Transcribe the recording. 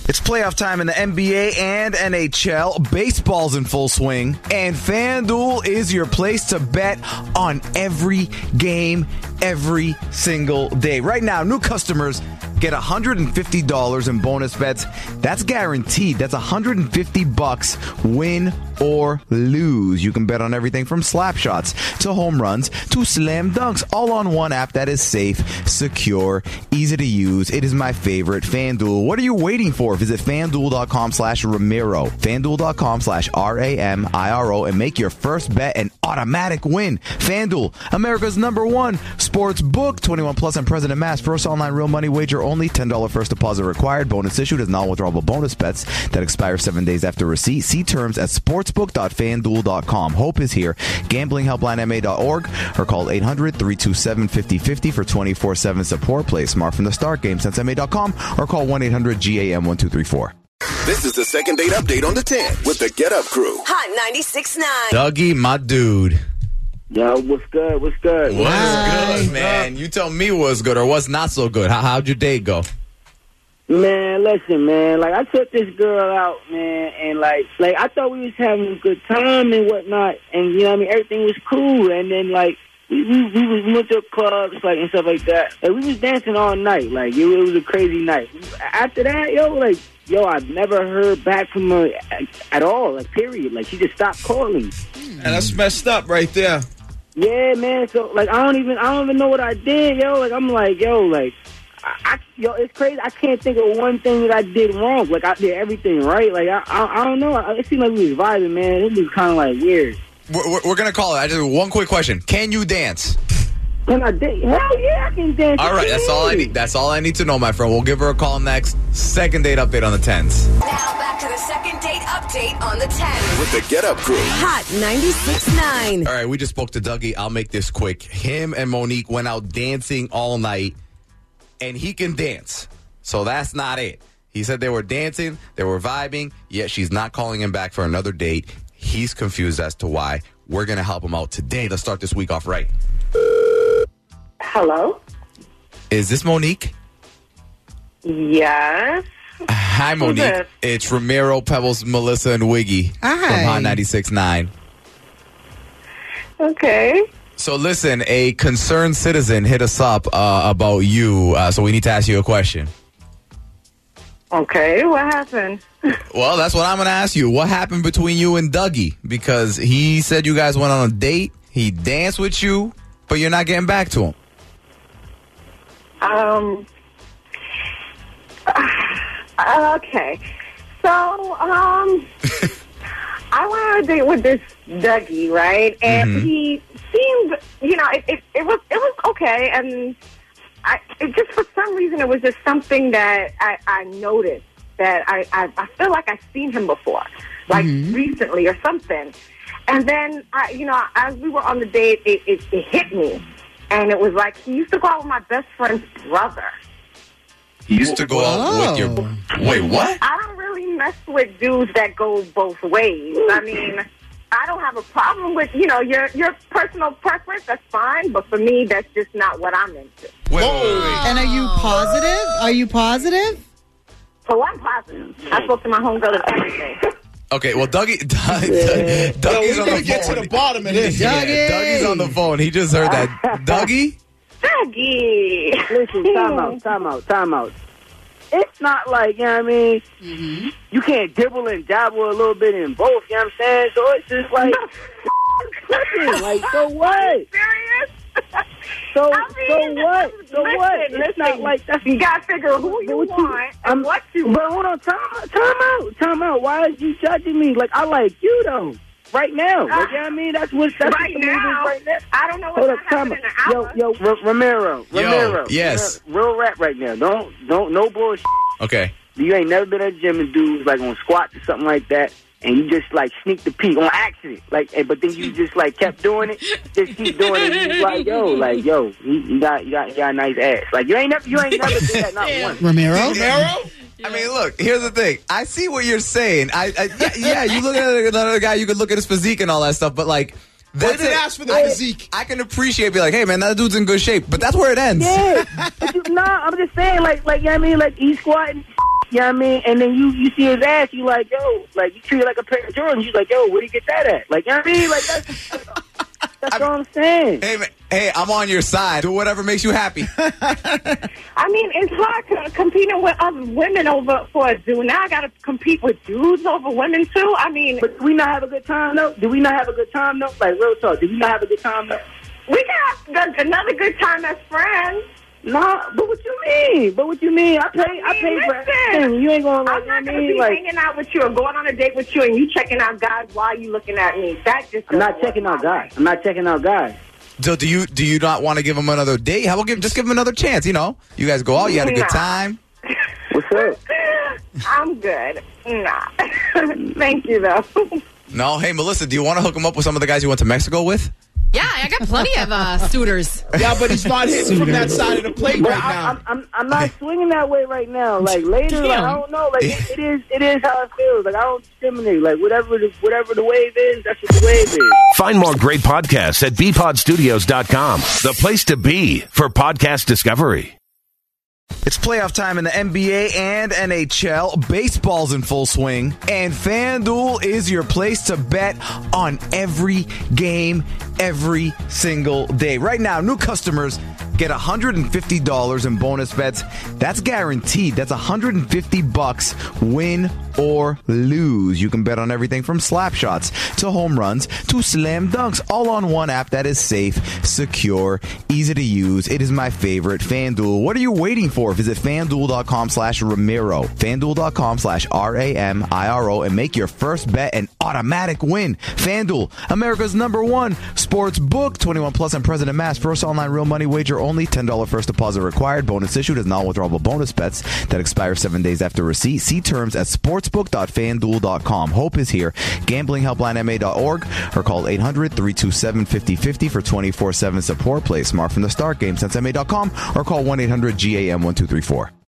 It's playoff time in the NBA and NHL. Baseball's in full swing. And FanDuel is your place to bet on every game, every single day. Right now, new customers get $150 in bonus bets. That's guaranteed. That's $150 win or lose. You can bet on everything from slap shots to home runs to slam dunks, all on one app that is safe, secure, easy to use. It is my favorite, FanDuel. What are you waiting for? Visit FanDuel.com/Ramiro, FanDuel.com/RAMIRO, and make your first bet an automatic win. FanDuel, America's #1 sports book. 21 plus and present in mass. First online real money wager only. $10 first deposit required. Bonus issued as non-withdrawable bonus bets that expire 7 days after receipt. See terms at sportsbook.fanduel.com. Hope is here. GamblingHelplineMA.org or call 800-327-5050 for 24/7 support. Play smart from the start. GameSenseMA.com or call 1-800-GAM-1234. This is the second date update on the 10 with the Get Up Crew. Hot 96.9. Dougie, my dude. Yo, what's good? What's good? What's good, man? You tell me what's good or what's not so good. How'd your day go? Man, listen, man. Like, I took this girl out, man, and like I thought we was having a good time and whatnot, and you know what I mean, everything was cool, and then like we went to clubs like and stuff like that. Like, we was dancing all night. Like, it was a crazy night. After that, I've never heard back from her at all. Like, period. Like, she just stopped calling. And that's messed up right there. Yeah, man. So like, I don't even know what I did, yo. Like, I'm like, yo, like, it's crazy. I can't think of one thing that I did wrong. Like, I did everything right. Like, I don't know. It seemed like we was vibing, man. It was kind of like weird. We're gonna call it. I just one quick question. Can you dance? Can I dance? Hell yeah, I can dance. All right, that's all I need. That's all I need to know, my friend. We'll give her a call next. Second date update on the 10s. Now back to the second date update on the 10. With the Get Up Crew. Hot 96.9. All right, we just spoke to Dougie. I'll make this quick. Him and Monique went out dancing all night, and he can dance. So that's not it. He said they were dancing, they were vibing, yet she's not calling him back for another date. He's confused as to why. We're going to help him out today. Let's start this week off right. Hello? Is this Monique? Yes. Hi, Monique. Who's this? It's Ramiro, Pebbles, Melissa, and Wiggy from Hot 96.9. Okay. So listen, a concerned citizen hit us up about you, so we need to ask you a question. Okay, what happened? Well, that's what I'm going to ask you. What happened between you and Dougie? Because he said you guys went on a date, he danced with you, but you're not getting back to him. Okay. So, I went on a date with this Dougie, right? And he seemed, it was okay. And it just for some reason, it was just something that I noticed that I feel like I've seen him before, like recently or something. And then, as we were on the date, it hit me. And it was like, he used to go out with my best friend's brother. He used to go out with your... Wait, what? I don't really mess with dudes that go both ways. I mean, I don't have a problem with, your personal preference. That's fine. But for me, that's just not what I'm into. Wait. And are you positive? So I'm positive. I spoke to my homegirl and everything. Okay, well, Dougie's We're on the going to get to phone. the bottom of this. Yeah, Dougie's on the phone. He just heard that. Dougie? Dougie. Listen, time out. It's not like, you know what I mean, you can't dibble and dabble a little bit in both, you know what I'm saying? So it's just like, like, so what? Serious? So I mean, what? So listen, what? It's not like that's... You got to figure who you want and what you want. But hold on, time out. Why are you judging me? Like, I like you, though. Right now. Like, you know what I mean? That's what the right move is right now. I don't know what's going to happen in an hour. Yo, Ramiro. Yes. Real rap right now. Don't, no bullshit. Okay. You ain't never been at a gym and dudes like on squats or something like that, and you just like sneak the peek on accident, like, but then you just like kept doing it, just keep doing it. And you like, yo, you got a nice ass. Like you ain't never did that, not once. Ramiro? I mean, look, here's the thing. I see what you're saying. Yeah, you look at another guy, you could look at his physique and all that stuff, but like, They didn't ask for the physique. I can appreciate, be like, hey, man, that dude's in good shape, but that's where it ends. Yeah, but I'm just saying, like, you know what I mean? Like, he's squatting, You know what I mean? And then you see his ass, you like, yo, like, you treat it like a pair of Jordans. You like, yo, where do you get that at? Like, you know what I mean? Like, that's all I'm saying. Hey, man, hey, I'm on your side. Do whatever makes you happy. I mean, it's hard competing with other women for a dude. Now I got to compete with dudes over women, too. I mean... But do we not have a good time, though? Like, real talk. Did we not have a good time, though? We got another good time as friends. Nah, but what you mean? I pay for everything. You ain't going to, like, I'm not going to be hanging out with you or going on a date with you and you checking out guys while you looking at me. That just I'm not checking out guys. So do you not want to give him another date? How about just give him another chance? You know, you guys go out, you had a good time. What's up? I'm good. Nah. Thank you, though. No, hey, Melissa, do you want to hook him up with some of the guys you went to Mexico with? Yeah, I got plenty of suitors. Yeah, but he's not hitting from that side of the plate right now. I'm not swinging that way right now. Like later, like, I don't know. Like it is how it feels. Like I don't discriminate. Like whatever the wave is, that's what the wave is. Find more great podcasts at bpodstudios.com. The place to be for podcast discovery. It's playoff time in the NBA and NHL. Baseball's in full swing. And FanDuel is your place to bet on every game, every single day. Right now, new customers get $150 in bonus bets. That's guaranteed. That's $150 win or lose. You can bet on everything from slap shots to home runs to slam dunks, all on one app that is safe, secure, easy to use. It is my favorite, FanDuel. What are you waiting for? Visit FanDuel.com/Ramiro, FanDuel.com/RAMIRO, and make your first bet an automatic win. FanDuel, America's #1 sports book. 21 plus and present in Mass. First online real money wager only. $10 first deposit required. Bonus issued as non-withdrawable bonus bets that expire 7 days after receipt. See terms at sportsbook.fanduel.com. Hope is here. GamblingHelplineMA.org or call 800-327-5050 for 24/7 support. Play smart from the start. GameSenseMA.com or call 1-800-GAM-1234.